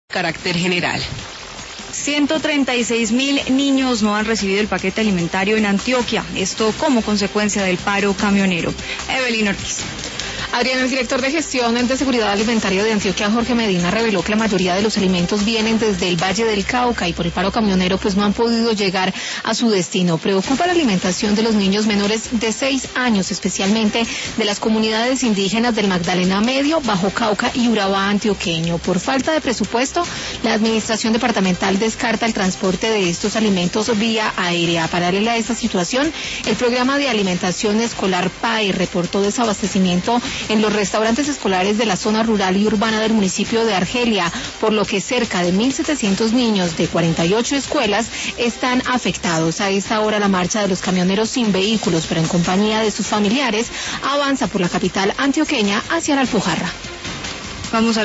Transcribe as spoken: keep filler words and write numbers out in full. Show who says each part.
Speaker 1: Carácter general.
Speaker 2: ciento treinta y seis mil niños no han recibido el paquete alimentario en Antioquia, esto como consecuencia del paro camionero. Evelyn Ortiz.
Speaker 3: Adrián, el director de gestión de seguridad alimentaria de Antioquia, Jorge Medina, reveló que la mayoría de los alimentos vienen desde el Valle del Cauca y por el paro camionero pues no han podido llegar a su destino. Preocupa la alimentación de los niños menores de seis años, especialmente de las comunidades indígenas del Magdalena Medio, Bajo Cauca y Urabá antioqueño. Por falta de presupuesto, la administración departamental descarta el transporte de estos alimentos vía aérea. Paralela a esta situación, el programa de alimentación escolar P A E reportó desabastecimiento en los restaurantes escolares de la zona rural y urbana del municipio de Argelia, por lo que cerca de mil setecientos niños de cuarenta y ocho escuelas están afectados. A esta hora la marcha de los camioneros sin vehículos, pero en compañía de sus familiares, avanza por la capital antioqueña hacia la Alpujarra.
Speaker 2: Vamos a